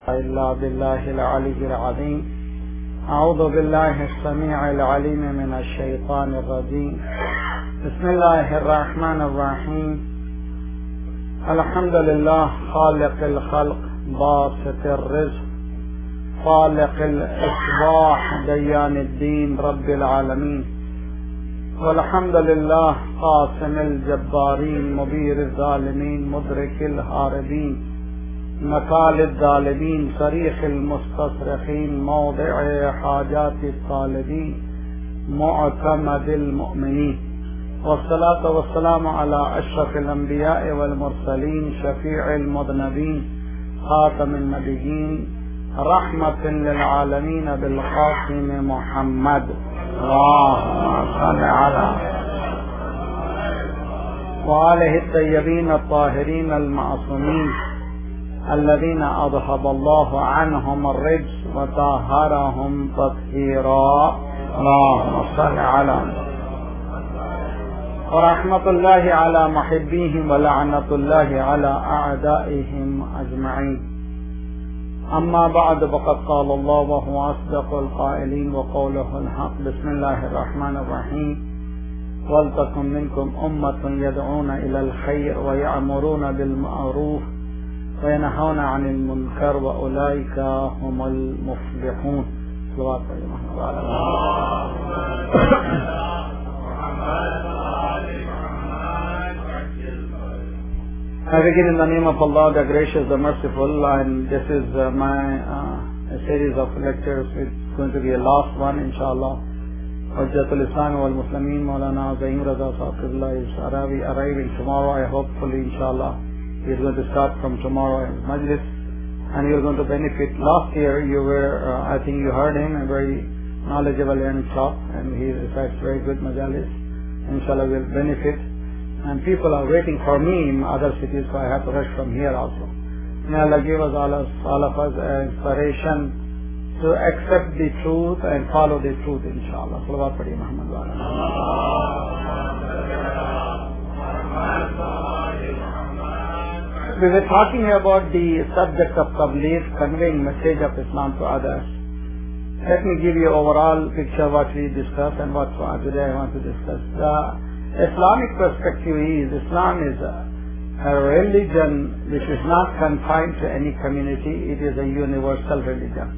إلا بالله العلي العظيم. أعوذ بالله السميع العليم من الشيطان الرجيم. بسم الله الرحمن الرحيم. الحمد لله خالق الخلق باسط الرزق خالق الإصباح ديان الدين رب العالمين، والحمد لله قاسم الجبارين مبير الظالمين مدرك الهاربين مكال الظالمين صريخ المستصرخين موضع حاجات الطالبين معتمد المؤمنين، والصلاة والسلام على أشرف الأنبياء والمرسلين شفيع المذنبين خاتم النبيين رحمة للعالمين بالقاسم محمد. اللهم صل على وآله الطيبين الطاهرين المعصومين الذين أذهب الله عنهم الرجس وطهرهم تطهيرا. اللهم صل على ورحمة الله على محبيهم ولعنة الله على أعدائهم أجمعين. أما بعد، فقد قال الله وهو أصدق القائلين وقوله الحق. بسم الله الرحمن الرحيم. ولتكن منكم أمة يدعون إلى الخير ويأمرون بالمعروف وينهون عن المنكر وأولئك هم المفلحون. صلوات I begin in the name of Allah, the Gracious, the Merciful, and this is my series of lectures. It's going to be a last one, inshallah. Hujjatul Islam wal Muslimin Maulana Zaim Raza Saqibullah is arriving tomorrow. I hopefully, inshallah, he is going to start from tomorrow in Majlis, and you are going to benefit. Last year you were, I think you heard him, a very knowledgeable and sharp, and he recites very good majalis. Inshallah we will benefit. And people are waiting for me in other cities, so I have to rush from here also. May Allah give us all of us inspiration to accept the truth and follow the truth, inshallah. Salawat Padi Muhammad wa ala. We were talking about the subject of Tabligh, conveying message of Islam to others. Let me give you overall picture what we discussed and what today I want to discuss. The Islamic perspective is Islam is a religion which is not confined to any community. It is a universal religion.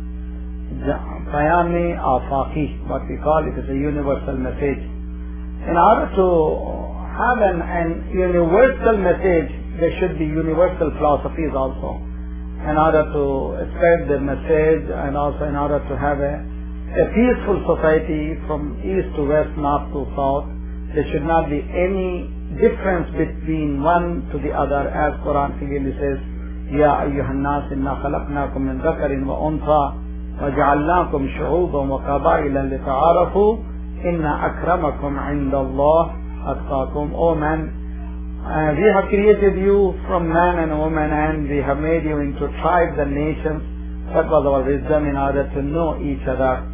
Bayani Afaqi, what we call it, is a universal message. In order to have an universal message, there should be universal philosophies also. In order to spread the message, and also in order to have a peaceful society from east to west, north to south, there should not be any difference between one to the other, as Quran clearly says, Ya ayyuhan nas inna khalaqnakum min dhakarin wa untha wa ja'alnakum shu'uban wa qabaila lita'arafu inna akramakum 'inda Allah atqakum. O man, we have created you from man and woman, and we have made you into tribes and nations. That was our wisdom, in order to know each other.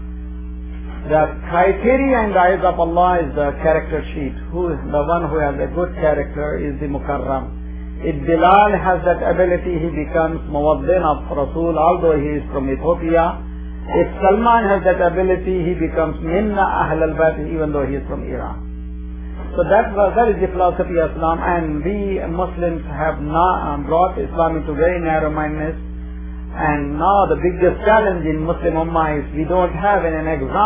The criteria in the eyes of Allah is the character sheet. Who is the one who has a good character is the Mukarram. If Bilal has that ability, he becomes Muwaddin of Rasul, although he is from Ethiopia. If Salman has that ability, he becomes Minna Ahl al-Bayt, even though he is from Iran. So that is the philosophy of Islam, and we Muslims have not brought Islam into very narrow-mindedness. And now the biggest challenge in Muslim Ummah is we don't have an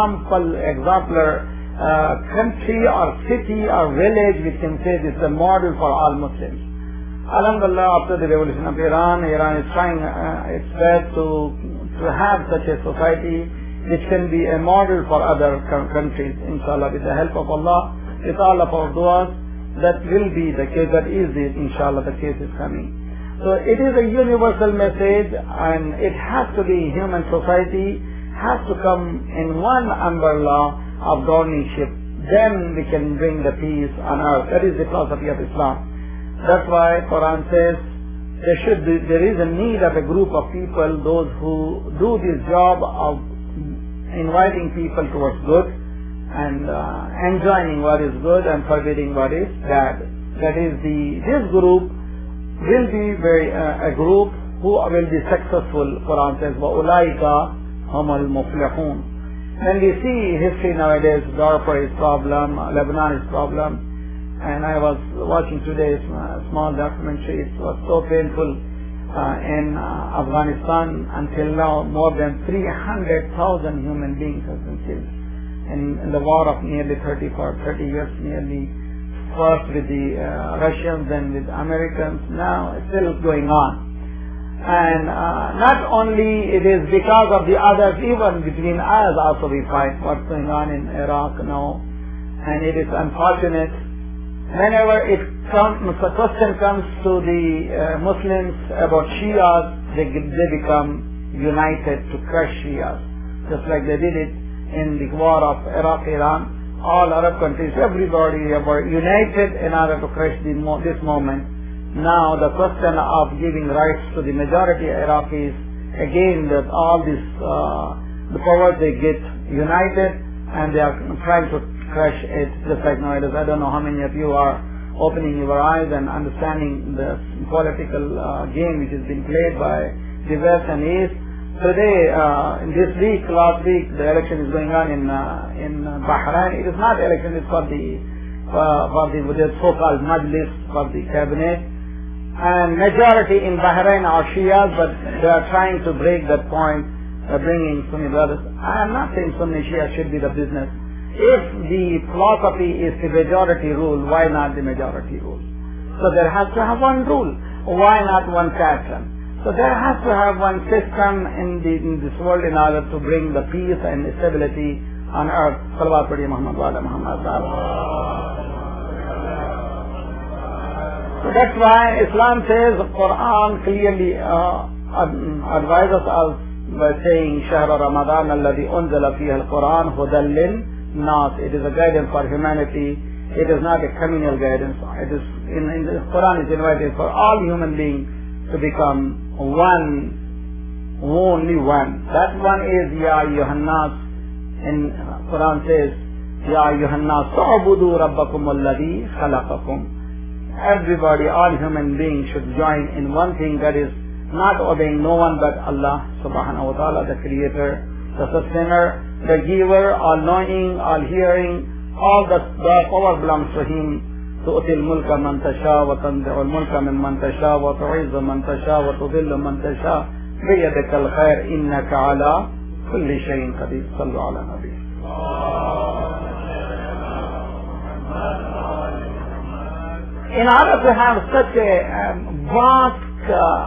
exemplar country or city or village which can say this is a model for all Muslims. Alhamdulillah, after the revolution of Iran is trying its best to have such a society which can be a model for other countries. Inshallah, with the help of Allah, with all of our du'as, that will be the case. That is inshallah the case is coming. So it is a universal message, and it has to be human society has to come in one umbrella of governorship. Then we can bring the peace on earth. That is the philosophy of Islam. That's why Quran says there is a need of a group of people, those who do this job of inviting people towards good and enjoining what is good and forbidding what is bad. That is this group will be a group who will be successful. Quran says, وَأُولَٰئِكَ هُمُ الْمُفْلِحُونَ. When we see history nowadays, Darfur is problem, Lebanon is problem, and I was watching today a small documentary. It was so painful. In Afghanistan, until now, more than 300,000 human beings have been killed. In the war of nearly 30 years, nearly first with the Russians, then with Americans, now it's still going on. And not only it is because of the others, even between us also we fight what's going on in Iraq now. And it is unfortunate. Whenever the question comes to the Muslims about Shias, they become united to crush Shias. Just like they did it in the war of Iraq-Iran. All Arab countries, everybody were united in order to crush this moment. Now the question of giving rights to the majority Iraqis, again that all this, the powers they get united and they are trying to crush it just like nowadays. I don't know how many of you are opening your eyes and understanding the political game which is being played by the West and East. Today, in this week, last week, the election is going on in Bahrain. It is not election; it's for the so-called Majlis, for the cabinet. And majority in Bahrain are Shias, but they are trying to break that point, bringing Sunni brothers. I am not saying Sunni Shia should be the business. If the philosophy is the majority rule, why not the majority rule? So there has to have one rule. Why not one pattern? So there has to have one system in this world in order to bring the peace and stability on earth. Salawat padi Muhammad wa ala Muhammad. So that's why Islam says, the Quran clearly advises us by saying, شهر رمضان الذي أنزل فيه القرآن هدى للناس. It is a guidance for humanity. It is not a communal guidance. It is in the Quran is invited for all human beings to become one, only one. That one is Ya Ayyuhan Nas. In Quran says, Ya Ayyuhan Nas, Ta'budu Rabbakum alladhi khalaqakum. Everybody, all human beings should join in one thing, that is not obeying no one but Allah subhanahu wa ta'ala, the creator, the sustainer, the giver, all knowing, all hearing, all the power belongs to him. تؤتي الملك من تشاء وتنزع الملك ممن تشاء وتعز من تشاء وتذل من تشاء بيدك الخير إنك على كل شيء قدير. صلوا على النبي. In order to have such a vast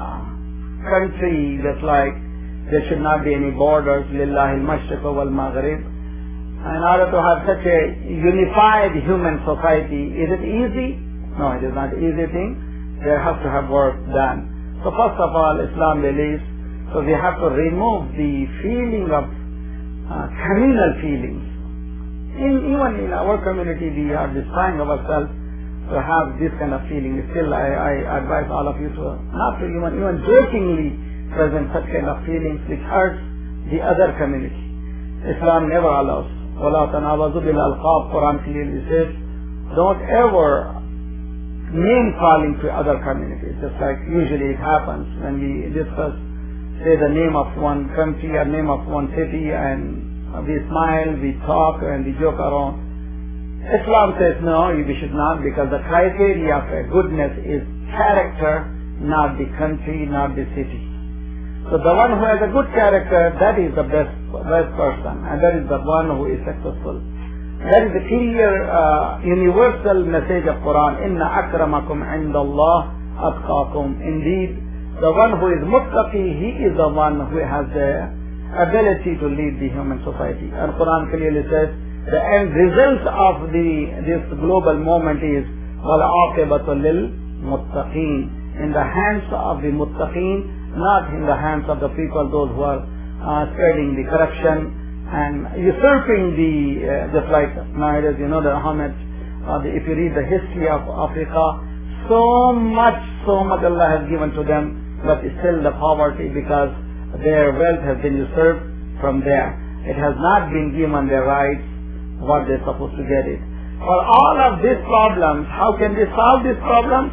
country, just like there should not be any borders, lillahi al-mashriq wal-maghrib. In order to have such a unified human society, is it easy? No, it is not an easy thing. There has to have work done. So first of all, Islam believes, so we have to remove the feeling of communal feelings. Even in our community, we are destroying ourselves to have this kind of feeling. Still, I advise all of you to not to even jokingly present such kind of feelings which hurts the other community. Islam never allows. وَلَا تَنَابَزُوا بِالْأَلْقَابِ. Quran clearly says, don't ever name calling to other communities. Just like usually it happens when we discuss, say the name of one country or name of one city, and we smile, we talk, and we joke around. Islam says no, we should not, because the criteria of goodness is character, not the country, not the city. So the one who has a good character, that is the best person, and that is the one who is successful. That is the clear, universal message of Quran. Inna akramakum indallah atqakum. Indeed, the one who is muttaqi, he is the one who has the ability to lead the human society. And Quran clearly says, the end result of this global movement is وَالْعَاقِبَةُ لِلْمُتَّقِينَ. In the hands of the muttaqeen, not in the hands of the people, those who are spreading the corruption and usurping just like nowadays, you know, the Ahmed, if you read the history of Africa, so much Allah has given to them, but still the poverty, because their wealth has been usurped from there. It has not been given their rights, what they're supposed to get it. For all of these problems, how can we solve these problems?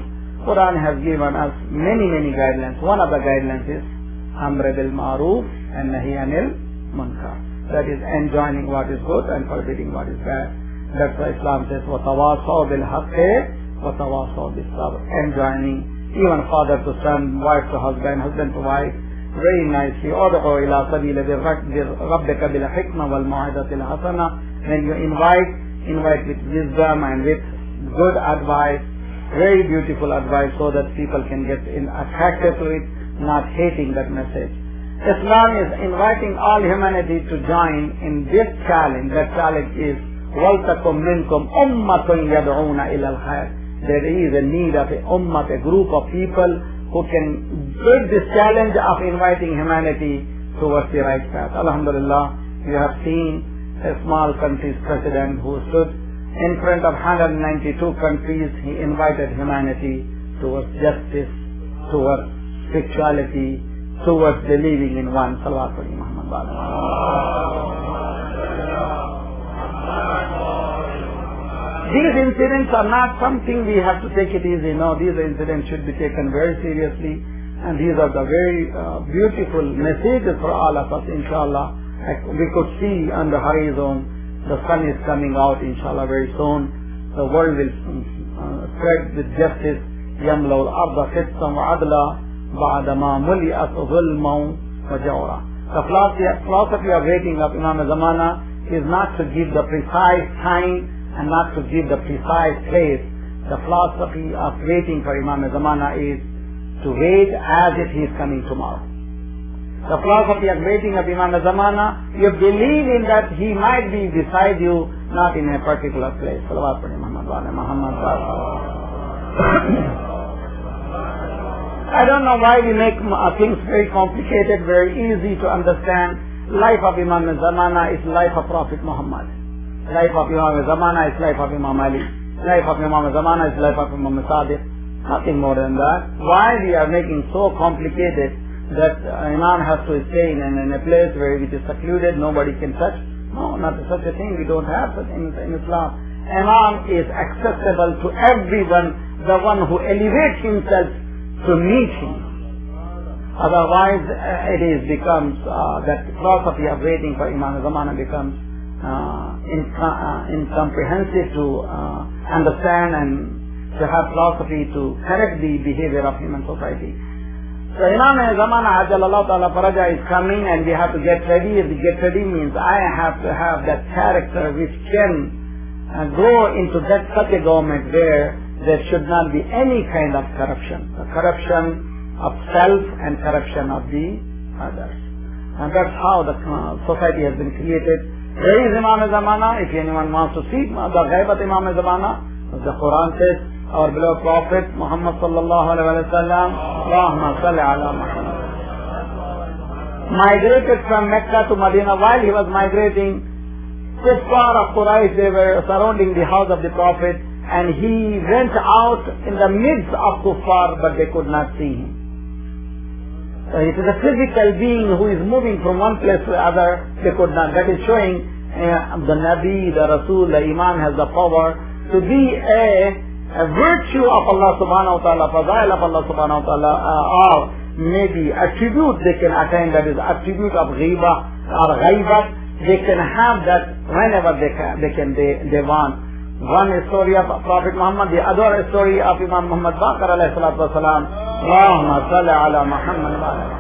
Quran has given us many guidelines. One of the guidelines is Amr bil Ma'ruf and Nahi anil Munkar. That is enjoining what is good and forbidding what is bad. That's why Islam says, وَتَوَاصَوْا بِالْحَقِّ وَتَوَاصَوْا بِالصَّبْرِ. Enjoining, even father to son, wife to husband, husband to wife, very nicely. أُدْعُوا إِلَى سَبِيلِ رَبِّكَ بِالْحِكْمَةِ وَالْمَوْعِظَةِ الْحَسَنَةِ. When you invite with wisdom and with good advice, very beautiful advice, so that people can get attracted to it, not hating that message. Islam is inviting all humanity to join in this challenge. That challenge is وَلْتَكُمْ مِنْكُمْ أُمَّةٌ يَدْعُونَ إِلَى الْخَيْرِ. There is a need of a ummah, a group of people who can take this challenge of inviting humanity towards the right path. Alhamdulillah, you have seen a small country's president who stood in front of 192 countries. He invited humanity towards justice, towards spirituality, towards believing in one. Salawat Ali Muhammad Bala. These incidents are not something we have to take it easy. No, these incidents should be taken very seriously, and these are the very beautiful messages for all of us, inshallah. We could see on the horizon, the sun is coming out, inshallah, very soon. The world will spread with justice. يَمْلَوْ الْأَرْضَ قِسْطًا وَعَدْلًا بَعْدَمَا مُلِئَتْ ظُلْمًا وَجَوْرًا. The philosophy of waiting of Imam Zamana is not to give the precise time and not to give the precise place. The philosophy of waiting for Imam Zamana is to wait as if he is coming tomorrow. The philosophy of waiting of Imam Zamana, you believe in that he might be beside you, not in a particular place. Salawat Muhammad Muhammad. I don't know why we make things very complicated, very easy to understand. Life of Imam Zamana is life of Prophet Muhammad. Life of Imam Zamana is life of Imam Ali. Life of Imam Zamana is life of Imam Sadiq. Nothing more than that. Why we are making so complicated that Imam has to stay in a place where it is secluded, nobody can touch? No, not such a thing. We don't have such in Islam. Imam is accessible to everyone, the one who elevates himself to meet him. Otherwise, it becomes that philosophy of waiting for Imam Zamana becomes incomprehensible to understand and to have philosophy to correct the behavior of human society. So Imam Zamana Ajalallahu Ta'ala Faraja is coming, and we have to get ready. If we get ready means I have to have that character which can grow into such a government where there should not be any kind of corruption. The corruption of self and corruption of the others. And that's how the society has been created. Where is Imam Zamana? If anyone wants to see the Ghaibat Imam Zamana, the Quran says, our beloved Prophet Muhammad sallallahu alaihi wasallam, Allahumma salli ala Muhammad, migrated from Mecca to Medina. While he was migrating, kuffar of Quraysh, they were surrounding the house of the Prophet, and he went out in the midst of kuffar, but they could not see him. So it is a physical being who is moving from one place to the other. They could not. That is showing the Nabi, the Rasul, the Imam has the power to be a virtue of Allah subhanahu wa ta'ala, fadail of Allah subhanahu wa ta'ala, or maybe attribute they can attain, that is attribute of ghiba or ghaibat. They can have that whenever they want. One is story of Prophet Muhammad, the other is story of Imam Muhammad Baqir alayhi salatu wasalam. Allahumma salli ala Muhammad.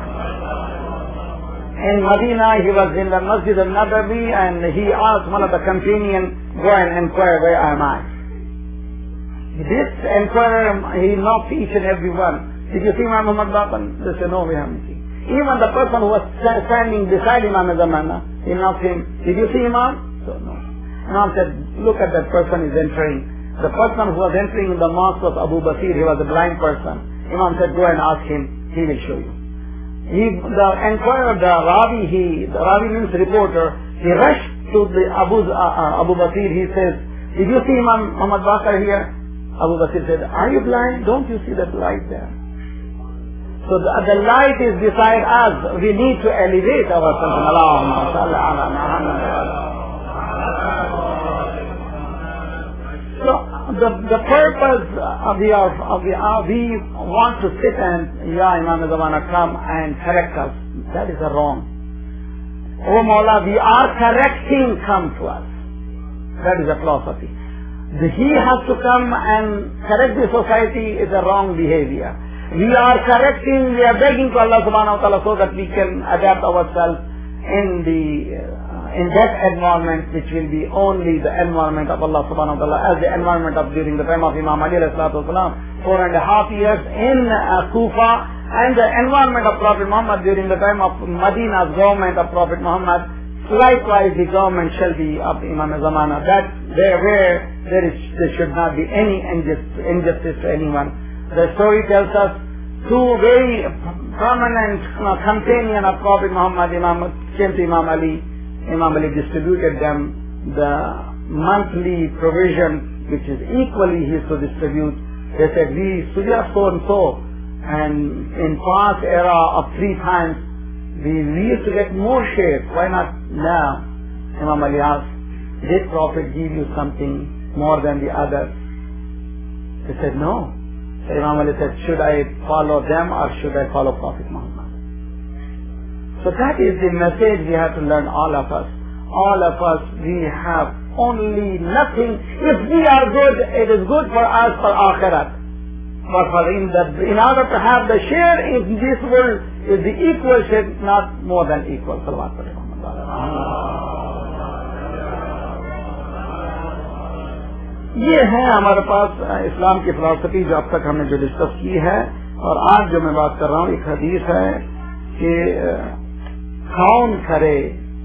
In Medina, he was in the Masjid al-Nabawi, and he asked one of the companions, go and inquire, where am I? This inquirer, he knocked each and every one. Did you see Imam Muhammad Baqir? They said, no, we haven't seen. Even the person who was standing beside Imam Zamana, he knocked him. Did you see Imam? So, no. Imam said, look at that person is entering. The person who was entering in the mosque was Abu Basir. He was a blind person. Imam said, go and ask him. He will show you. The inquirer, the Ravi means reporter, he rushed to the Abu Basir. He says, did you see Imam Muhammad Baqir here? Abu Basir said, are you blind? Don't you see that light there? So the light is beside us. We need to elevate ourselves. Allahumma salli ala Muhammad. So The purpose we want to sit and, Imam Zamana, come and correct us. That is wrong. Oh Mawla, we are correcting, come to us. That is a philosophy. He has to come and correct the society is a wrong behavior. We are correcting, we are begging to Allah subhanahu wa ta'ala so that we can adapt ourselves in that environment which will be only the environment of Allah subhanahu wa ta'ala, as the environment of during the time of Imam Ali alayhi salatu wasalam, 4.5 years in Kufa, and the environment of Prophet Muhammad during the time of Madina's government of Prophet Muhammad. Likewise, the government shall be of Imam Zamana. That where there should not be any injustice to anyone. The story tells us two very prominent companion of Prophet Muhammad, came to Imam Ali. Imam Ali distributed them the monthly provision, which is equally he is to distribute. They said, we suggest so and so, and in past era of 3 times, we used to get more shares. Why not now? Imam Ali asked, did Prophet give you something more than the others? They said, no. So Imam Ali said, should I follow them or should I follow Prophet Muhammad? So that is the message we have to learn, all of us. All of us, we have only nothing. If we are good, it is good for us for Akhirat. But in order to have the share in this world, is the equal share, not more than equal. یہ ہے ہمارے پاس اسلام کی فلسفی جو اب تک ہم نے جو ڈسکس کی ہے. اور آج جو میں بات کر رہا ہوں ایک حدیث ہے کہ کون کرے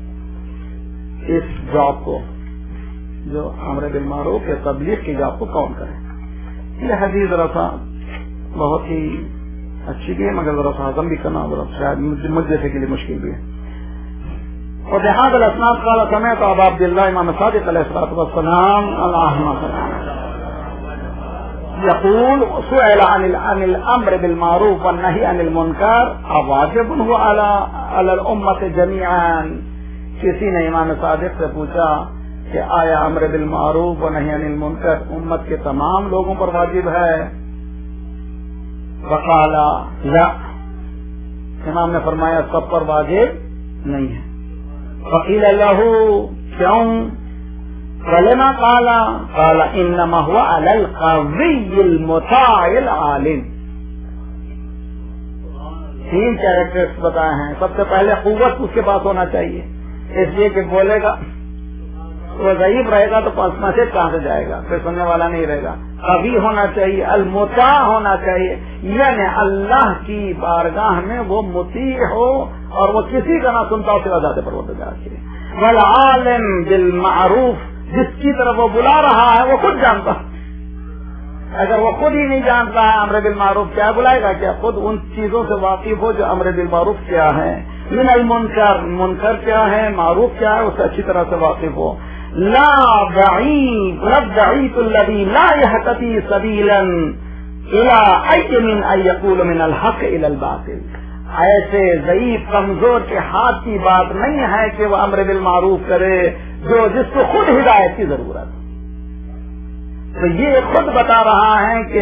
اس جاب کو, جو امر بالمعروف یا تبلیغ کی جاب کو کون کرے. یہ حدیث ذرا سا بہت ہی اچھی بھی ہے, مگر ذرا سا ہضم بھی کرنا ذرا شاید مجھ جیسے کے لیے مشکل بھی ہے. اور بہاد الاسناد قال سمعت ابا عبد الله امام صادق علیہ الصلوۃ والسلام يقول سئل عن الامر بالمعروف والنهي عن المنکر اواجب هو على الامه جميعا. کسی نے امام صادق سے پوچھا کہ آیا امر بالمعروف و نہی عن المنکر امت کے تمام لوگوں پر واجب ہے؟ فقال لا, امام نے فرمایا سب پر واجب نہیں ہے. فقیل له کیوں؟ فلما قال انما هو على القوي المطاع العالم. 3 کیریکٹرز بتائے ہیں. سب سے پہلے قوت اس کے پاس ہونا چاہیے, اس لیے کہ بولے گا وہ ضعیف رہے گا تو مسجد کہاں سے جائے گا, پھر سننے والا نہیں رہے گا. قوی ہونا چاہیے, المطاع ہونا چاہیے, یعنی اللہ کی بارگاہ میں وہ مطیع ہو اور وہ کسی کا نہ سنتا ہو سوا ذات پروردگار کے. والعالم بالمعروف, جس کی طرف وہ بلا رہا ہے وہ خود جانتا. اگر وہ خود ہی نہیں جانتا ہے امر بالمعروف کیا, بلائے گا کیا؟ خود ان چیزوں سے واقف ہو جو امر بالمعروف کیا ہے, من المنکر, منکر کیا ہے, معروف کیا ہے, اس سے اچھی طرح سے واقف ہو. لا بعید الذی لا یهتدی سبیلا الی ای من ان یقول من الحق الی الباطل. ایسے ضعیف کمزور کے ہاتھ کی بات نہیں ہے کہ وہ امر بالمعروف کرے جس کو خود ہدایت کی ضرورت. تو یہ خود بتا رہا ہے کہ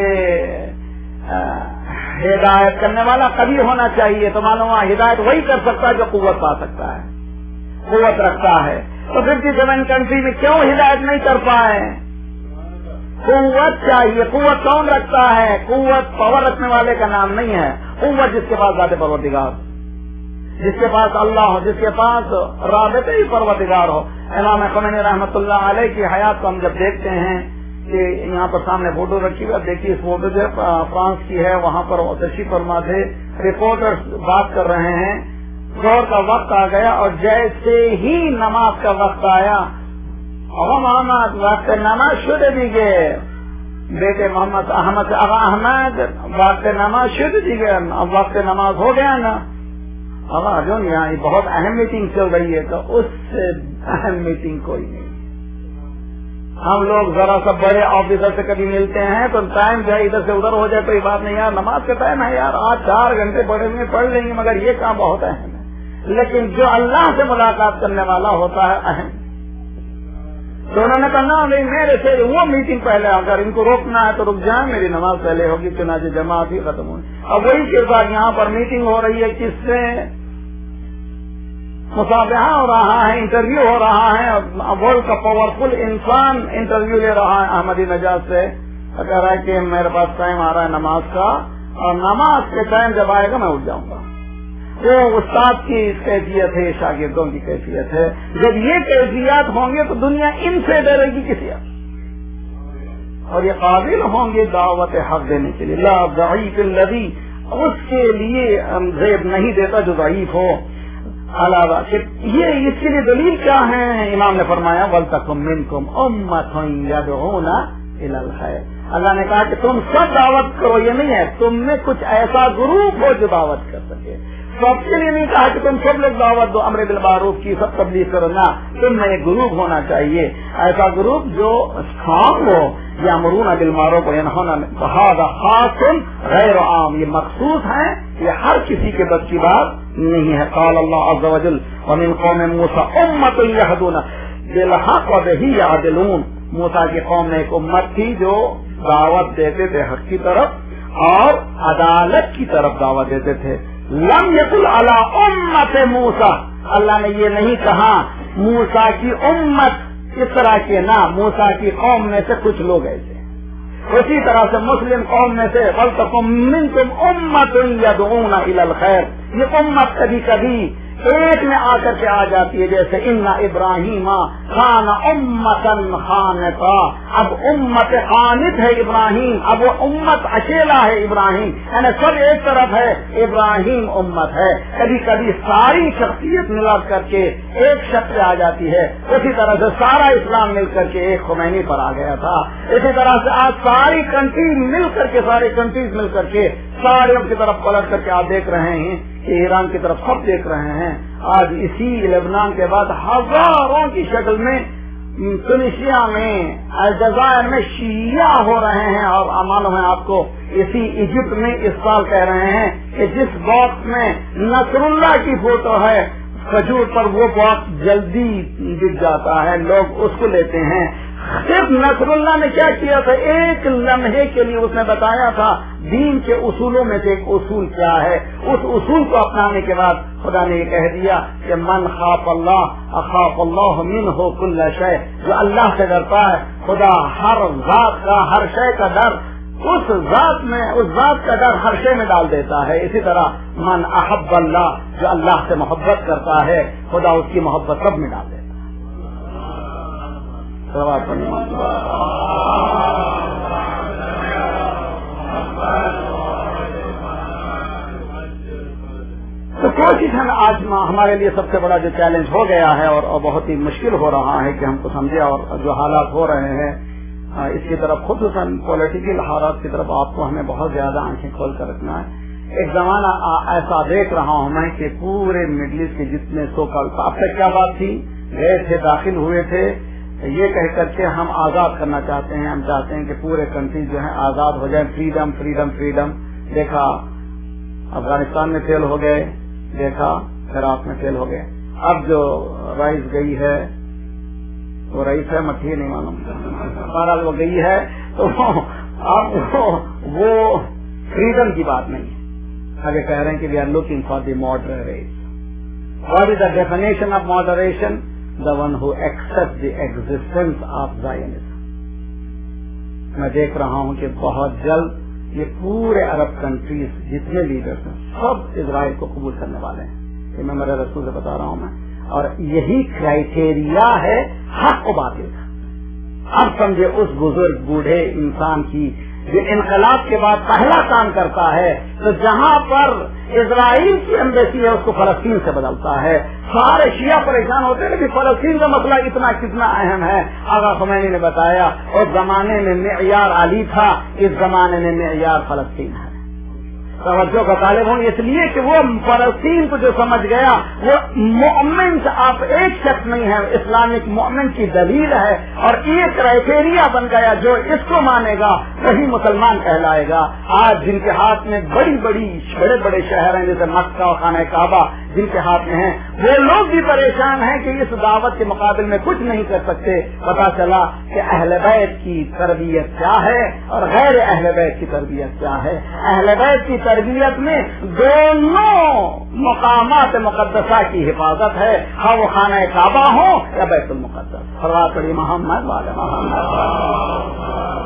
ہدایت کرنے والا کبھی ہونا چاہیے. تو معلوم ہے ہدایت وہی کر سکتا ہے جو قوت پا سکتا ہے, قوت رکھتا ہے. تو 57 کنٹری میں کیوں ہدایت نہیں کر پائے؟ قوت چاہیے. قوت کون رکھتا ہے؟ قوت پاور رکھنے والے کا نام نہیں ہے. قوت جس کے پاس ذات پروردگار, جس کے پاس اللہ ہو, جس کے پاس رابطہ ہی پروردگار ہو. امام خمینی رحمۃ اللہ علیہ کی حیات کو ہم جب دیکھتے ہیں کہ یہاں پر سامنے فوٹو رکھی ہوئی, دیکھیے اس فوٹو جو فرانس کی ہے, وہاں پر تشریف فرما تھے, رپورٹرز بات کر رہے ہیں. زہر کا وقت آ گیا اور جیسے ہی نماز کا وقت آیا, محمد وقت نماز شروع دیجیے, بیٹے محمد احمد احمد وقت نماز شروع دیجیے, اب وقت نماز ہو گیا نا. جو یہاں بہت اہم میٹنگ چل رہی ہے, تو اس سے اہم میٹنگ کوئی نہیں. ہم لوگ ذرا سا بڑے آفیسر سے کبھی ملتے ہیں تو ٹائم جو ہے ادھر سے ادھر ہو جائے تو یہ بات نہیں, یار نماز کا ٹائم ہے, یار آج 4 گھنٹے پڑھے ہوئے پڑھ لیں گے, مگر یہ کام بہت اہم ہے. لیکن جو اللہ سے ملاقات کرنے والا ہوتا ہے اہم. تو انہوں نے کہا نا نہیں میرے سے وہ میٹنگ پہلے اگر ان کو روکنا ہے تو رک جائیں, میری نماز پہلے ہوگی. چنانچہ جماعت ہی ختم ہوئی. اب وہی کردار یہاں پر میٹنگ ہو رہی ہے, کس سے مصافحہ ہو رہا ہے, انٹرویو ہو رہا ہے. ورلڈ کا پاورفل انسان انٹرویو لے رہا ہے احمدی نژاد سے, کہہ رہا ہے کہ میرے پاس ٹائم آ رہا ہے نماز کا, اور نماز کے ٹائم جب آئے گا میں اٹھ جاؤں گا. وہ استاد کی کیفیت ہے, شاگردوں کی کیفیت ہے. جب یہ کیفیات ہوں گے تو دنیا ان سے ڈرے گی کسی اور یہ قابل ہوں گے دعوت حق دینے کے لیے. لا ضعیف الذی, اس کے لیے زیب نہیں دیتا جو ضعیف ہو. علاوہ یہ اس کے لیے دلیل کیا ہے؟ امام نے فرمایا وَلْتَكُن مِّنكُمْ أُمَّةٌ يَدْعُونَ إِلَى الْخَيْرِ. اللہ نے کہا کہ تم سب دعوت کرو, یہ نہیں ہے تم میں کچھ ایسا گروپ ہو جو دعوت کر سکے. سب کے لیے نہیں کہا کہ تم سب لوگ دعوت دو, امر بالمعروف کی سب تبلیغ کرو, نہ تم میں ایک گروپ ہونا چاہیے, ایسا گروپ جو اسٹرانگ ہو. یامرون بالمعروف وینہون عن المنکر, ھذا خاص غیر عام, یہ مخصوص ہے, یہ ہر کسی کے بس کی بات نہیں ہے. قال اللہ عز وجل ومن قوم موسیٰ امۃ یہدون بالحق وبہ یعدلون. موسیٰ کی قوم میں ایک امت تھی جو دعوت دیتے تھے حق کی طرف اور عدالت کی طرف دعوت دیتے تھے. لم یقل علی امت موسیٰ, اللہ نے یہ نہیں کہا موسیٰ کی امت اس طرح کے, نہ موسیٰ کی قوم میں سے کچھ لوگ ایسے. اسی طرح سے مسلم قوم میں سے وَلْتَكُن مِّنكُمْ أُمَّةٌ يَدْعُونَ إِلَى الْخَيْرِ, یہ امت کبھی کبھی ایک میں آ کر کے آ جاتی ہے, جیسے ان ابراہیم کان امتن خانتا. اب امت قانت ہے ابراہیم, اب وہ امت اکیلا ہے ابراہیم, یعنی سب ایک طرف ہے, ابراہیم امت ہے. کبھی کبھی ساری شخصیت ملا کر کے ایک شخص پہ آ جاتی ہے. اسی طرح سے سارا اسلام مل کر کے ایک خمینی پر آ گیا تھا. اسی طرح سے آج ساری کنٹریز مل کر کے, ساری کنٹریز مل کر کے سارے کی طرف پلٹ کر کے آپ دیکھ رہے ہیں کہ ایران کی طرف سب دیکھ رہے ہیں. آج اسی لبنان کے بعد ہزاروں کی شکل میں تونسیا میں, الجزائر میں شیعہ ہو رہے ہیں. اور معلوم ہے آپ کو اسی ایجپٹ میں اس سال کہہ رہے ہیں کہ جس باکس میں نصر اللہ کی فوٹو ہے کھجور پر, وہ باکس جلدی بک جاتا ہے, لوگ اس کو لیتے ہیں. صرف نصر اللہ نے کیا کیا تھا, ایک لمحے کے لیے اس نے بتایا تھا دین کے اصولوں میں سے ایک اصول کیا ہے. اس اصول کو اپنانے کے بعد خدا نے یہ کہہ دیا کہ من خاف اللہ اخاف اللہ منہ کل شے, جو اللہ سے ڈرتا ہے خدا ہر ذات کا, ہر شے کا ڈر اس ذات میں, اس ذات کا ڈر ہر شے میں ڈال دیتا ہے. اسی طرح من احب اللہ, جو اللہ سے محبت کرتا ہے خدا اس کی محبت سب میں ڈال دیتا ہے. تو کوشش ہے آج ہمارے لیے سب سے بڑا جو چیلنج ہو گیا ہے اور بہت ہی مشکل ہو رہا ہے کہ ہم کو سمجھے, اور جو حالات ہو رہے ہیں اس کی طرف خصوصاً پولیٹیکل حالات کی طرف آپ کو ہمیں بہت زیادہ آنکھیں کھول کر رکھنا ہے. ایک زمانہ ایسا دیکھ رہا ہوں میں کہ پورے مڈل ایسٹ کے جتنے سو کال, اب تک کیا بات تھی, گئے تھے داخل ہوئے تھے یہ کہہ کر کے ہم آزاد کرنا چاہتے ہیں, ہم چاہتے ہیں کہ پورے کنٹریز جو ہیں آزاد ہو جائیں, فریڈم فریڈم فریڈم. دیکھا افغانستان میں فیل ہو گئے, دیکھا عراق میں فیل ہو گئے. اب جو رائس گئی ہے, وہ رئیس ہے مٹھی نہیں معلوم, بہرحال وہ گئی ہے, تو اب وہ فریڈم کی بات نہیں ہے. آگے کہہ رہے ہیں کہ we are looking for the moderate. What is the definition of moderation? the one who accepts the existence of Zionism. میں دیکھ رہا ہوں کہ بہت جلد یہ پورے عرب کنٹریز جتنے لیڈرز ہیں سب اسرائیل کو قبول کرنے والے ہیں. یہ میں میرے رسول سے بتا رہا ہوں میں, اور یہی کرائٹیریا ہے حق و باطل کا. اب سمجھے اس بزرگ بوڑھے انسان کی جو انقلاب کے بعد پہلا کام کرتا ہے تو جہاں پر اسرائیل کی ایمبیسی ہے اس کو فلسطین سے بدلتا ہے. سارے شیعہ پریشان ہوتے ہیں لیکن فلسطین کا مسئلہ اتنا کتنا اہم ہے. آغا خمینی نے بتایا اس زمانے میں معیار علی تھا, اس زمانے میں معیار فلسطین ہے. توجہ کا طالب ہوں، اس لیے کہ وہ فلسطین کو جو سمجھ گیا وہ مومن آپ ایک شخص نہیں ہے، اسلامک مومن کی دلیل ہے اور ایک کرائٹیریا بن گیا، جو اس کو مانے گا وہی مسلمان کہلائے گا۔ آج جن کے ہاتھ میں بڑے بڑے شہر ہیں جیسے مکہ اور خانہ کعبہ جن کے ہاتھ میں ہیں، وہ لوگ بھی پریشان ہیں کہ اس دعوت کے مقابل میں کچھ نہیں کر سکتے۔ پتا چلا کہ اہل بیت کی تربیت کیا ہے اور غیر اہل بیت کی تربیت کیا ہے۔ اہل بیت کی تربیت میں دونوں مقامات مقدسہ کی حفاظت ہے، ہاں وہ خانہ کعبہ ہو یا بیت المقدس۔ فرات پڑی محمد والے محمد۔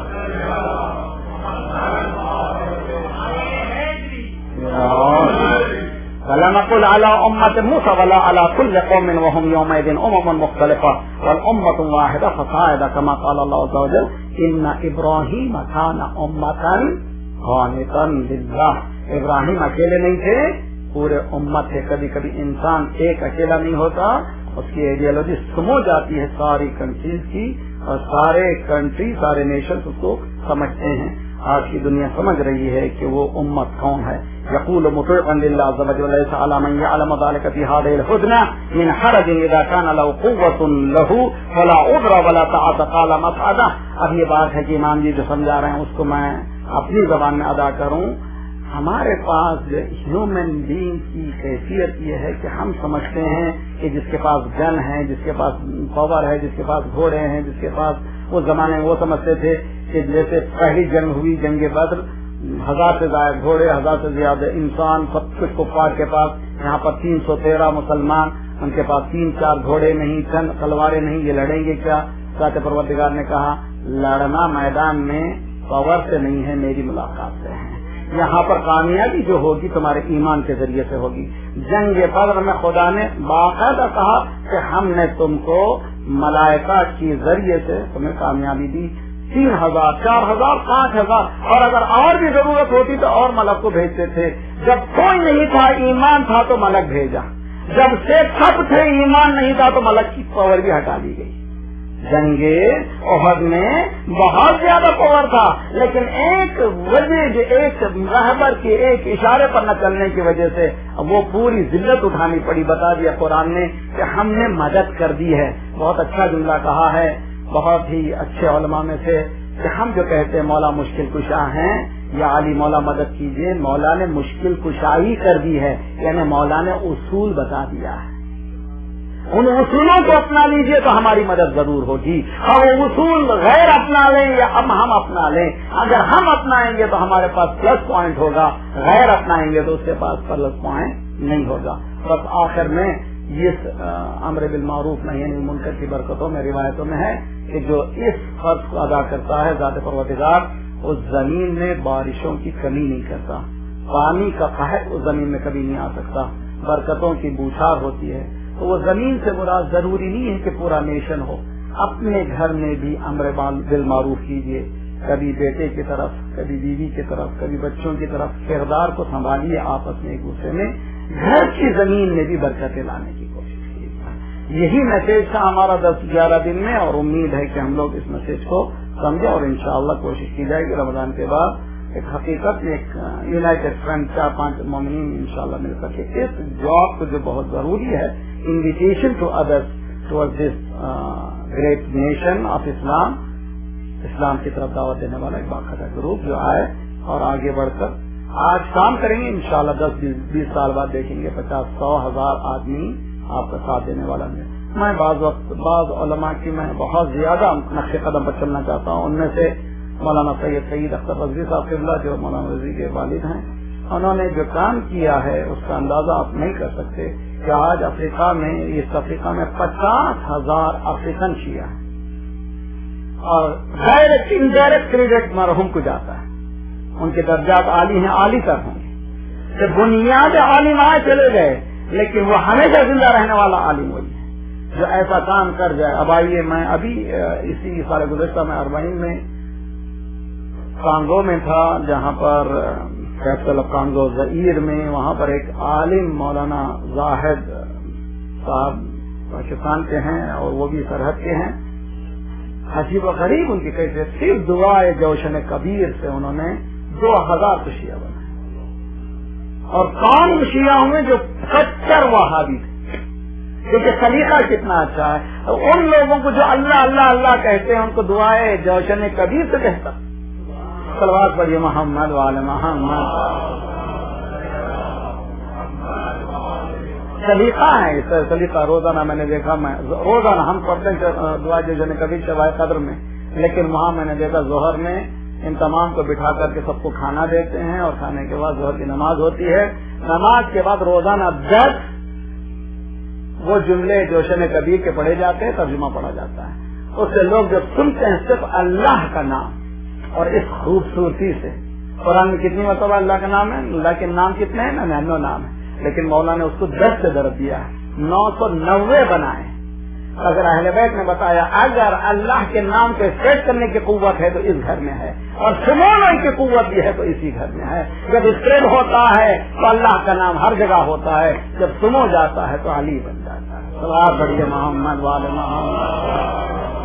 ولا نقول على أمة موسى ولا على كل قوم وهم يومئذ مختلفة والأمة واحدة فصاعدا كما قال الله عز وجل إن إبراهيم كان أمة قانتا لله۔ ابراہیم اکیلے نہیں تھے، پورے امت تھے۔ کبھی کبھی انسان ایک اکیلا نہیں ہوتا، اس کی آئیڈیالوجی سمو جاتی ہے ساری کنٹریز کی، اور سارے نیشنز اس کو سمجھتے ہیں۔ آج کی دنیا سمجھ رہی ہے کہ وہ امت کون ہے۔ يقول مطيعا لله عز وجل وليس على من يعلم ذلك في هذه الهدنة من حرج إذا كان له قوة له ولا عذر ولا تعد قال مسعدة۔ اب یہ بات ہے کہ امام جی جو سمجھا رہے ہیں اس کو میں اپنی زبان میں ادا کروں۔ ہمارے پاس ہیومن بینگ کی حیثیت یہ ہے کہ ہم سمجھتے ہیں کہ جس کے پاس گن ہے، جس کے پاس پاور ہے، جس کے پاس گھوڑے ہیں، جس کے پاس وہ زمانے میں وہ سمجھتے تھے کہ جیسے پہلی جنگ ہوئی جنگ بدر، 1000 سے زائد گھوڑے، 1000 سے زیادہ انسان، سب کچھ کفار کے پاس۔ یہاں پر 313 مسلمان، ان کے پاس 3-4 گھوڑے نہیں، چند تلواریں نہیں، یہ لڑیں گے کیا؟ ذات پروردگار نے کہا لڑنا میدان میں پاور سے نہیں ہے، میری ملاقات سے ہے۔ یہاں پر کامیابی جو ہوگی تمہارے ایمان کے ذریعے سے ہوگی۔ جنگ بدر میں خدا نے باقاعدہ کہا کہ ہم نے تم کو ملائکہ کے ذریعے سے تمہیں کامیابی دی۔ 3000 4000 5000 اور اگر اور بھی ضرورت ہوتی تو اور ملک کو بھیجتے تھے۔ جب کوئی نہیں تھا ایمان تھا تو ملک بھیجا، جب سے سب تھے ایمان نہیں تھا تو ملک کی پاور بھی ہٹا دی گئی۔ جنگ احد میں بہت زیادہ پاور تھا، لیکن ایک وجہ جو ایک رہبر کے ایک اشارے پر نہ چلنے کی وجہ سے وہ پوری ذلت اٹھانی پڑی۔ بتا دیا قرآن نے کہ ہم نے مدد کر دی ہے۔ بہت اچھا جملہ کہا ہے بہت ہی اچھے علماء میں سے کہ ہم جو کہتے ہیں مولا مشکل کشا ہیں یا علی مولا مدد کیجیے، مولا نے مشکل کشائی کر دی ہے، یعنی مولا نے اصول بتا دیا ہے۔ ان اصولوں کو اپنا لیجئے تو ہماری مدد ضرور ہوگی۔ اور وہ اصول غیر اپنا لیں یا ہم اپنا لیں، اگر ہم اپنائیں گے تو ہمارے پاس پلس پوائنٹ ہوگا، غیر اپنائیں گے تو اس کے پاس پلس پوائنٹ نہیں ہوگا۔ بس آخر میں اس امر بالمعروف نہی عن المنکر کی برکتوں میں روایتوں میں ہے کہ جو اس فرض کو ادا کرتا ہے ذات پروردگار اس زمین میں بارشوں کی کمی نہیں کرتا، پانی کا قحط اس زمین میں کبھی نہیں آ سکتا، برکتوں کی بوچھار ہوتی ہے۔ تو وہ زمین سے مراد ضروری نہیں ہے کہ پورا نیشن ہو، اپنے گھر میں بھی امر بالمعروف کیجیے، کبھی بیٹے کی طرف، کبھی بیوی کی طرف، کبھی بچوں کی طرف، کردار کو سنبھالیے آپس میں ایک دوسرے میں، گھر کی زمین میں بھی برکتیں لانے کی کوشش کیجیے۔ یہی میسج تھا ہمارا 10-11 دن میں، اور امید ہے کہ ہم لوگ اس میسج کو سمجھے اور انشاءاللہ کوشش کی جائے گی رمضان کے بعد ایک حقیقت میں ایک یونائٹڈ فرنٹ 4-5 مومنین انشاءاللہ مل سکے اس جاب کو جو بہت ضروری ہے، invitation to others toward this great nation of Islam کی طرف دعوت دینے والا ایک باقاعدہ گروپ جو آئے اور آگے بڑھ کر آج کام کریں گے، انشاءاللہ 10-20 سال بعد دیکھیں گے 50-100,000 آدمی آپ کا ساتھ دینے والا ہے۔ میں بعض علماء کی میں بہت زیادہ نقش قدم پر چلنا چاہتا ہوں، ان میں سے مولانا سید اختر رضوی صاحب قبلہ جو مولانا رضوی کے والد ہیں، انہوں نے جو کام کیا ہے اس کا اندازہ آپ نہیں کر سکتے کہ آج افریقہ میں ایسٹ افریقہ میں 50,000 افریقن شیعہ ہیں اور ڈائریکٹ انڈائریکٹ کریڈٹ مرحوم کو جاتا ہے، ان کے درجات عالی ہیں، عالی تر ہوں گے کہ بنیاد عالم آئے چلے گئے، لیکن وہ ہمیشہ زندہ رہنے والا عالم وہی ہے جو ایسا کام کر جائے۔ اب آئیے، میں ابھی اسی سال گزشتہ میں 40 میں کانگو میں تھا، جہاں پر کیپٹل آف کانگو زئیر میں، وہاں پر ایک عالم مولانا زاہد صاحب پاکستان کے ہیں اور وہ بھی سرحد کے ہیں، عجیب و غریب ان کی کیسے صرف دعائے جوشن کبیر سے انہوں نے 2000 شیعہ بنائے، اور کون شیعہ ہوئے جو کچر وہابی تھے. دیکھیے سلیقہ کتنا اچھا ہے. ان لوگوں کو جو اللہ اللہ اللہ کہتے ہیں ان کو دعائیں جوشن کبیر سے کہتا. صلوات پڑھیے محمد وعلی محمد. سلیقہ ہے اس سلیقہ. روزانہ میں نے دیکھا, میں روزانہ ہم پڑھتے ہیں دعا جوشن کبیر شبائے قدر میں, لیکن وہاں میں نے دیکھا ظہر میں ان تمام کو بٹھا کر کے سب کو کھانا دیتے ہیں اور کھانے کے بعد ظہر کی نماز ہوتی ہے. نماز کے بعد روزانہ 10 وہ جملے جوشن کبیر کے پڑھے جاتے ہیں, ترجمہ پڑھا جاتا ہے. اس سے لوگ جب سنتے ہیں صرف اللہ کا نام اور اس خوبصورتی سے, قرآن میں کتنی مرتبہ اللہ کا نام ہے, اللہ کے نام کتنے ہیں, 99 نام ہے, لیکن مولا نے اس کو 10 سے ضرب دیا ہے, 990 بنائے. اگر اہل بیت نے بتایا اگر اللہ کے نام کو اسپریڈ کرنے کی قوت ہے تو اس گھر میں ہے, اور سمونے کی قوت بھی ہے تو اسی گھر میں ہے. جب اسپریڈ ہوتا ہے تو اللہ کا نام ہر جگہ ہوتا ہے, جب سمو جاتا ہے تو علی بن جاتا ہے. صلوات پڑھیے محمد والے محمد.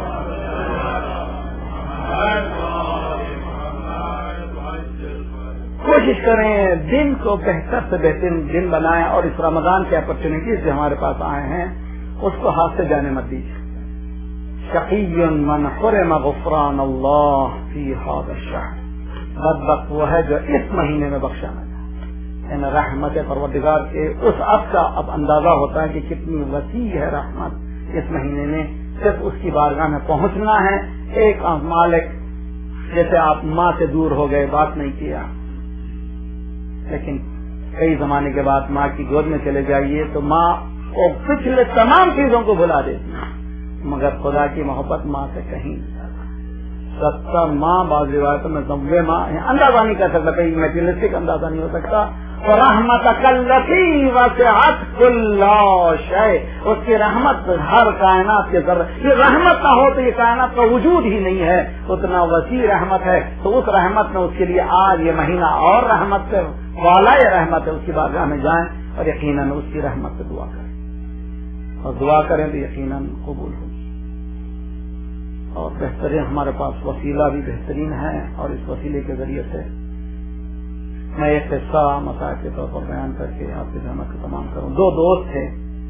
کوشش کریں دن کو بہتر سے بہترین دن بنائیں, اور اس رمضان کی اپرچونیٹی سے ہمارے پاس آئے ہیں اس کو ہاتھ سے جانے مت دیجیے. شقی من حرم غفران اللہ فی ھذا الشہر. بدبخت وہ ہے جو اس مہینے میں بخشا نہ جائے. ان رحمت پروردگار کے اس اب کا اب اندازہ ہوتا ہے کہ کتنی وسیع ہے رحمت اس مہینے میں. صرف اس کی بارگاہ میں پہنچنا ہے. ایک مالک جیسے آپ ماں سے دور ہو گئے, بات نہیں کیا, لیکن کئی زمانے کے بعد ماں کی گود میں چلے جائیے تو ماں وہ پچھلے تمام چیزوں کو بھلا دیتی ہے, مگر خدا کی محبت ماں سے کہیں سستا. ماں بعض روایتوں میں ضموے ماں اندازہ نہیں کر سکتا, کہیں میٹیریلسٹک اندازہ نہیں ہو سکتا. رحمتک التی وسعت کل شیء, اس کی رحمت ہر کائنات کے ذرے, یہ رحمت نہ ہو تو یہ کائنات کا وجود ہی نہیں ہے. اتنا وسیع رحمت ہے, تو اس رحمت میں اس کے لیے آج یہ مہینہ اور رحمت سے والا یہ رحمت ہے, اس کی بارگاہ میں جائیں اور یقیناً اس کی رحمت سے دعا کریں, اور دعا کریں تو یقیناً قبول ہوگی. اور بہترین ہمارے پاس وسیلہ بھی بہترین ہے, اور اس وسیلے کے ذریعے سے میں ایک قصہ مسائل کے طور پر بیان کر کے آپ کی زحمت کو تمام کروں. 2 دوست تھے.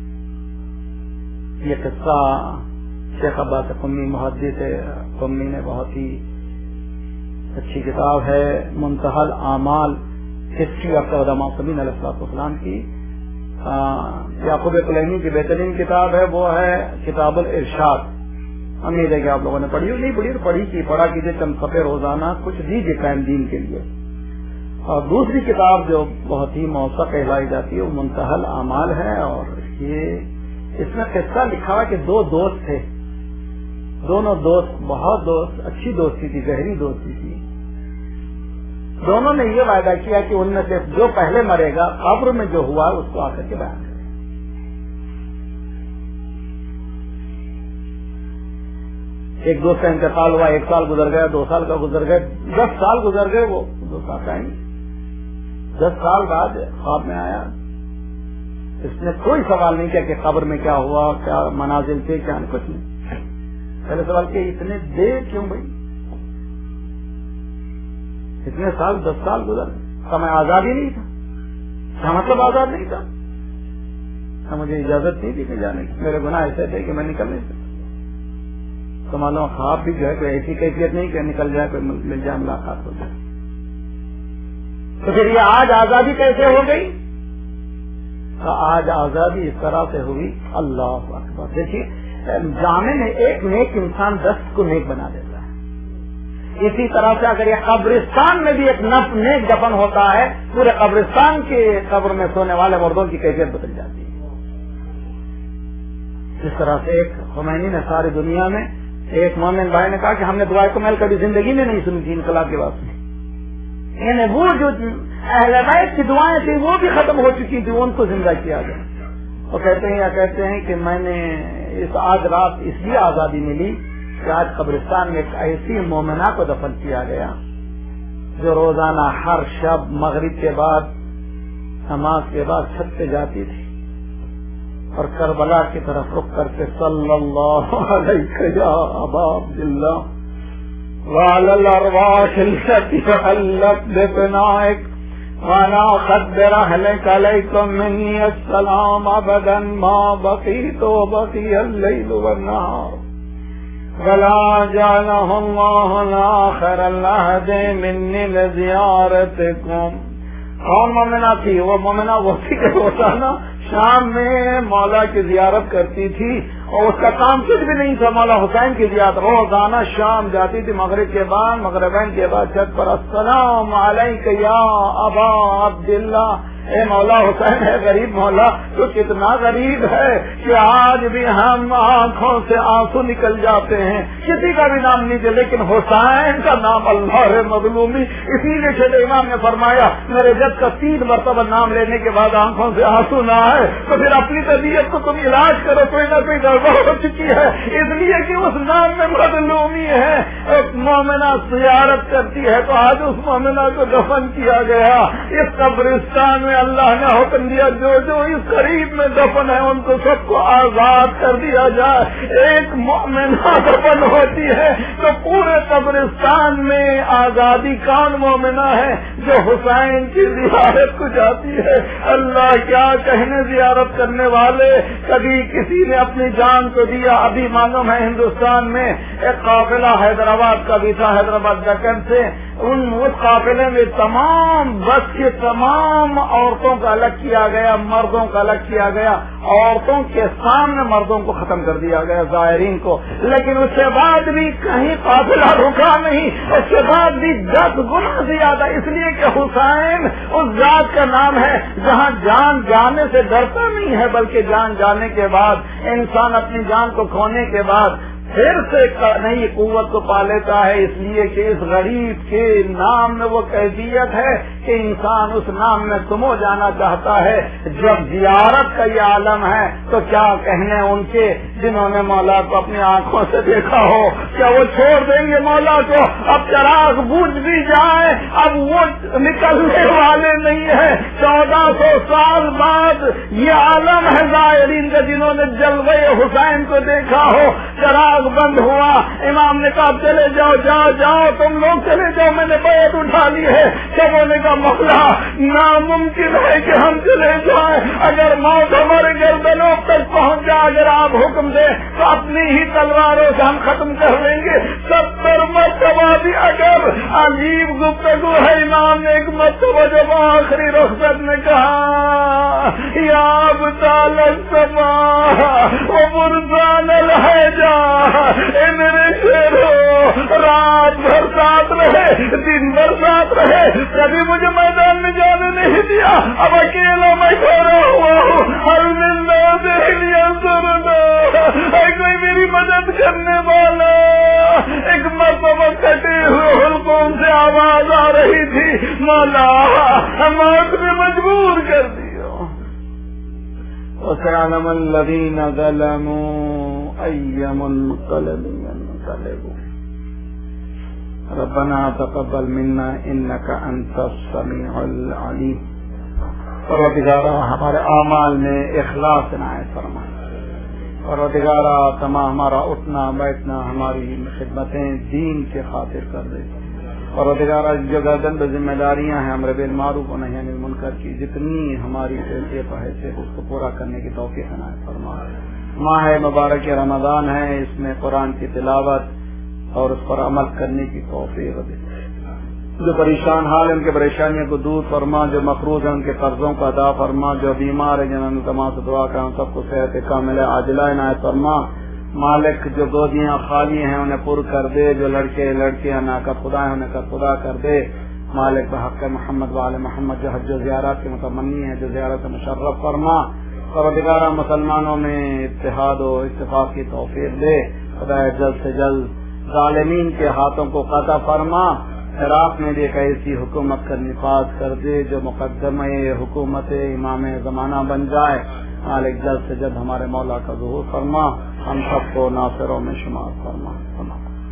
یہ قصہ شیخ عباس قمی محدث قمی نے بہت ہی اچھی کتاب ہے منتہی الاعمال ہسٹری آف علماء قمین علیہ السلام کی. یعقوب کلینی کی بہترین کتاب ہے, وہ ہے کتاب الارشاد. امید ہے کہ آپ لوگوں نے پڑھی ہو, نہیں پڑھی تو پڑھا کیجیے, چند صفحے روزانہ کچھ دیجیے قائم دین کے لیے. اور دوسری کتاب جو بہت ہی موثق کہلائی جاتی ہے وہ منتہی الاعمال ہے, اور یہ اس میں قصہ لکھا ہوا کہ 2 دوست تھے. دونوں دوست بہت اچھی دوستی تھی, گہری دوستی تھی. دونوں نے یہ وعدہ کیا کہ ان میں سے جو پہلے مرے گا قبر میں جو ہوا اس کو آ کر کے بیان کرے. ایک دوست کا انتقال ہوا, 1 سال گزر گیا, 2 سال کا گزر گئے, 10 سال گزر گئے. وہ دوست آتا ہی 10 سال بعد خواب میں آیا. اس نے کوئی سوال نہیں کیا کہ قبر میں کیا ہوا, کیا منازل تھے, کیا کچھ نہیں. پہلے سوال کیا اتنے دیر کیوں بھائی, اتنے سال 10 سال گزر کا میں آزاد ہی نہیں تھا. کیا مطلب آزاد نہیں تھا؟ مجھے اجازت نہیں تھی کہ جانے کی, میرے گناہ ایسے تھے کہ میں نکل نہیں سکتا. تو معلوم خواب بھی جو ہے کوئی ایسی کیفیت نہیں کہ نکل جائے, کوئی مل جائے, ملاقات ہو جائے. تو پھر یہ آج آزادی کیسے ہو گئی؟ آج آزادی اس طرح سے ہوئی. اللہ اکبر. دیکھیے جامع میں ایک نیک انسان 10 کو نیک بنا دیتا ہے. اسی طرح سے اگر یہ قبرستان میں بھی ایک نیک دفن ہوتا ہے, پورے قبرستان کے قبر میں سونے والے مردوں کی کیفیت بدل جاتی ہے. اس طرح سے ایک خمینی نے ساری دنیا میں, ایک مومن بھائی نے کہا کہ ہم نے دعائے کمیل کبھی زندگی میں نہیں سنی تھی انقلاب کے بعد. یعنی وہ جو اہل بیت کی دعائیں تھیں وہ بھی ختم ہو چکی تھی, ان کو زندہ کیا گیا. وہ کہتے ہیں کہ میں نے آج رات اس لیے آزادی ملی کہ آج قبرستان میں ایک ایسی مومنہ کو دفن کیا گیا جو روزانہ ہر شب مغرب کے بعد نماز کے بعد چھت پہ جاتی تھی اور کربلا کی طرف رخ کر کے صلی اللہ علیہ یا ابا عبداللہ وعلی الارواح التي حلت بفنائك وانا اخبر اهلك عليكم مني السلام ابدا ما بقيت وبقي الليل والنهار ولا جعله الله الاخر العهد مني لزيارتكم. کون مومنہ تھی؟ وہ مومنہ وہ تھی کہ روزانہ شام میں مولا کی زیارت کرتی تھی، اور اس کا کام کچھ بھی نہیں تھا مولا حسین کی زیارت. روزانہ شام جاتی تھی مغرب کے بعد، مغربین کے بعد چھت پر السلام علیک یا ابا عبداللہ، اے مولا حسین ہے غریب مولا تو کتنا غریب ہے کہ آج بھی ہم آنکھوں سے آنسو نکل جاتے ہیں، کسی کا بھی نام نہیں دے لیکن حسین کا نام اللہ ہے مظلومی. اسی لیے چھوٹے امام نے فرمایا میرے جد کا 3 مرتبہ نام لینے کے بعد آنکھوں سے آنسو نہ آئے تو پھر اپنی طبیعت کو تم علاج کرو، کوئی نہ کوئی گڑبڑ ہو چکی ہے، اس لیے کہ اس نام میں مظلومی ہے. ایک مومنہ زیارت کرتی ہے تو آج اس مومنہ کو دفن کیا گیا اس قبرستان میں. اللہ نے حکم دیا جو جو اس قریب میں دفن ہے ان کو سب کو آزاد کر دیا جائے. ایک مومنہ دفن ہوتی ہے تو پورے قبرستان میں آزادی. کون مومنہ ہے؟ جو حسین کی زیارت کو جاتی ہے. اللہ کیا کہنے زیارت کرنے والے، کبھی کسی نے اپنی جان کو دیا. ابھی معلوم ہے ہندوستان میں ایک قافلہ حیدرآباد کا بھی تھا، حیدرآباد دکن سے. اس قافلے میں تمام بس کے تمام عورتوں کا الگ کیا گیا، مردوں کا الگ کیا گیا. عورتوں کے سامنے مردوں کو ختم کر دیا گیا، زائرین کو. لیکن اس کے بعد بھی کہیں قافلہ رکا نہیں، اس کے بعد بھی 10 گنا زیادہ، اس لیے کہ حسین اس ذات کا نام ہے جہاں جان جانے سے ڈرتا نہیں ہے، بلکہ جان جانے کے بعد انسان اپنی جان کو کھونے کے بعد پھر سے نئی قوت کو پا لیتا ہے. اس لیے کہ اس غریب کے نام میں وہ کیفیت ہے کہ انسان اس نام میں سمو جانا چاہتا ہے. جب زیارت کا یہ عالم ہے تو کیا کہنے ان کے جنہوں نے مولا کو اپنی آنکھوں سے دیکھا ہو. کیا وہ چھوڑ دیں گے مولا کو؟ اب چراغ بجھ بھی جائے اب وہ نکلنے والے نہیں ہے. 1400 سال بعد یہ عالم ہے زائرین کا جنہوں نے جلوے حسین کو دیکھا ہو. چراغ بند ہوا، امام نے کہا چلے جاؤ جاؤ جاؤ تم لوگ چلے جاؤ، میں نے بیعت اٹھا لی ہے. سبوں نے کہا مولا ناممکن ہے کہ ہم چلے جائیں، اگر موت ہمارے گردنوں تک پہنچ جائے، اگر آپ حکم دیں تو اپنی ہی تلواروں سے ہم ختم کر لیں گے. 70 مرتبہ بھی اگر عجیب گفتگو ہے. امام نے ایک مرتبہ جب آخری رخصت میں کہا یا ابطال السما وبرزان الحجا، اے میرے شیرو رات بھر ساتھ رہے، دن بھر ساتھ رہے، کبھی مجھے میدان میں جانے نہیں دیا. اب اکیلا میں ٹھہرا ہوا ہوں. ہر ملنا دہلی سرنا ہے کوئی میری مدد کرنے والا. ایک مرتبہ کٹے ہوئے حلقوں سے آواز آ رہی تھی مولا موت نے مجبور کر دیا. وَسَيَعْلَمُ الَّذِينَ ظَلَمُوا أَيَّ مُنقَلَبٍ يَنقَلِبُونَ. ربنا تقبل منا انك انت السميع العليم. پروردگارا ہمارے اعمال میں اخلاص عنایت فرما. پروردگارا تمام ہمارا اٹھنا بیٹھنا ہماری خدمتیں دین کے خاطر کر دے. پروردگارا جو گردن پہ ذمہ داریاں ہیں امر بالمعروف و نہی عن المنکر کی جتنی ہماری حیثیت ہے اس کو پورا کرنے کی توفیق عنایت فرما. ماہ مبارک رمضان ہے، اس میں قرآن کی تلاوت اور اس پر عمل کرنے کی توفیق دے. جو پریشان حال ہیں ان کے پریشانیوں کو دور فرما، جو مقروض ہیں ان کے قرضوں کو ادا فرما، جو بیمار ہیں جنہوں نے تمام سے دعا کریں سب کو صحت کاملہ عاجلہ عنایت فرما. مالک جو گودیاں خالی ہیں انہیں پر کر دے، جو لڑکے لڑکیاں ناقد خدا ہیں انہیں خدا کر دے. مالک بحق محمد وآل محمد جو حج و زیارات کے متمنی ہیں جو زیارت مشرف فرما. پروردگارہ مسلمانوں میں اتحاد و اتفاق کی توفیق دے. خدا جلد سے جلد ظالمین کے ہاتھوں کو قطع فرما. عراق میں بھی ایک ایسی حکومت کا نفاذ کر دے جو مقدمہ حکومت امام زمانہ بن جائے. مالک جلد سے جلد ہمارے مولا کا ظہور فرما، ہم سب کو ناصروں میں شمار فرما.